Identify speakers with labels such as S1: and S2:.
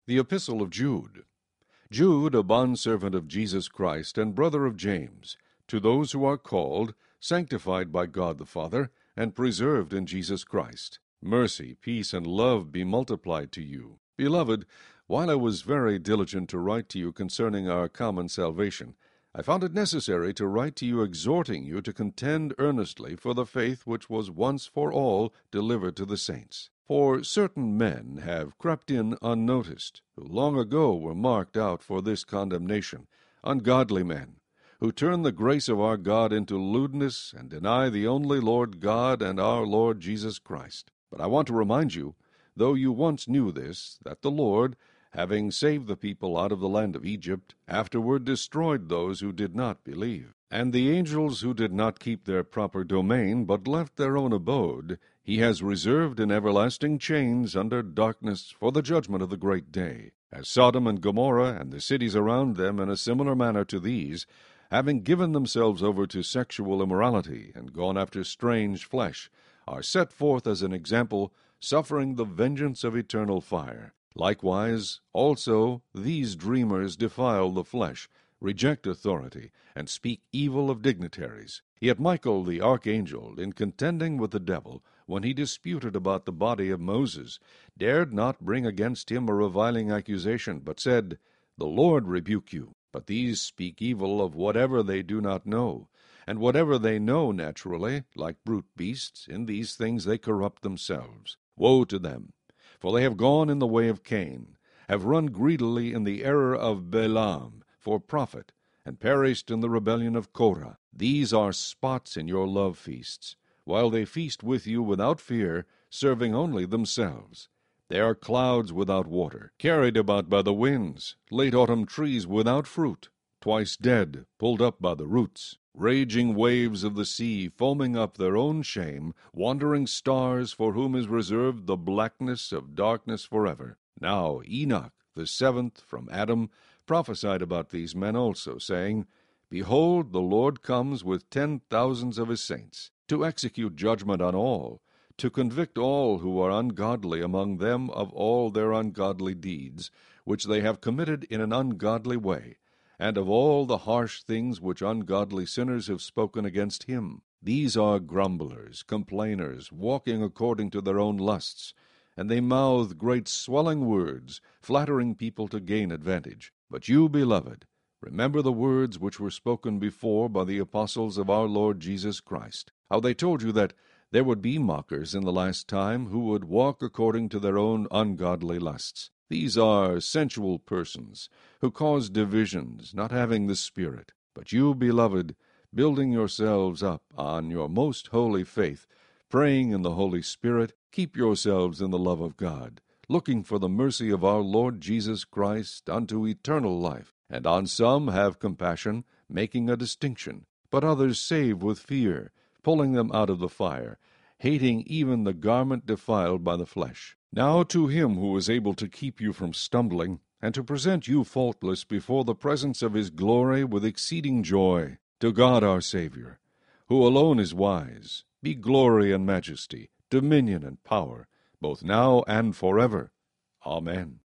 S1: The Epistle of Jude. Jude, a bondservant of Jesus Christ, and brother of James, to those who are called, sanctified by God the Father, and preserved in Jesus Christ. Mercy, peace, and love be multiplied to you. Beloved, while I was very diligent to write to you concerning our common salvation, I found it necessary to write to you exhorting you to contend earnestly for the faith which was once for all delivered to the saints. For certain men have crept in unnoticed, who long ago were marked out for this condemnation, ungodly men, who turn the grace of our God into lewdness, and deny the only Lord God and our Lord Jesus Christ. But I want to remind you, though you once knew this, that the Lord, having saved the people out of the land of Egypt, afterward destroyed those who did not believe. And the angels who did not keep their proper domain, but left their own abode, he has reserved in everlasting chains under darkness for the judgment of the great day. As Sodom and Gomorrah and the cities around them in a similar manner to these, having given themselves over to sexual immorality and gone after strange flesh, are set forth as an example, suffering the vengeance of eternal fire. Likewise, also, these dreamers defile the flesh, reject authority, and speak evil of dignitaries. Yet Michael the archangel, in contending with the devil, when he disputed about the body of Moses, dared not bring against him a reviling accusation, but said, The Lord rebuke you. But these speak evil of whatever they do not know, and whatever they know naturally, like brute beasts, in these things they corrupt themselves. Woe to them! For they have gone in the way of Cain, have run greedily in the error of Balaam for profit, and perished in the rebellion of Korah. These are spots in your love feasts, while they feast with you without fear, serving only themselves. They are clouds without water, carried about by the winds, late autumn trees without fruit, twice dead, pulled up by the roots, raging waves of the sea, foaming up their own shame, wandering stars for whom is reserved the blackness of darkness forever. Now Enoch, the seventh from Adam, prophesied about these men also, saying, Behold, the Lord comes with 10,000s of his saints, to execute judgment on all, to convict all who are ungodly among them of all their ungodly deeds, which they have committed in an ungodly way, and of all the harsh things which ungodly sinners have spoken against him. These are grumblers, complainers, walking according to their own lusts, and they mouth great swelling words, flattering people to gain advantage. But you, beloved, remember the words which were spoken before by the apostles of our Lord Jesus Christ, how they told you that there would be mockers in the last time who would walk according to their own ungodly lusts. These are sensual persons, who cause divisions, not having the Spirit. But you, beloved, building yourselves up on your most holy faith, praying in the Holy Spirit, keep yourselves in the love of God, looking for the mercy of our Lord Jesus Christ unto eternal life. And on some have compassion, making a distinction, but others save with fear, pulling them out of the fire, hating even the garment defiled by the flesh. Now to him who is able to keep you from stumbling, and to present you faultless before the presence of his glory with exceeding joy, to God our Savior, who alone is wise, be glory and majesty, dominion and power, both now and forever. Amen.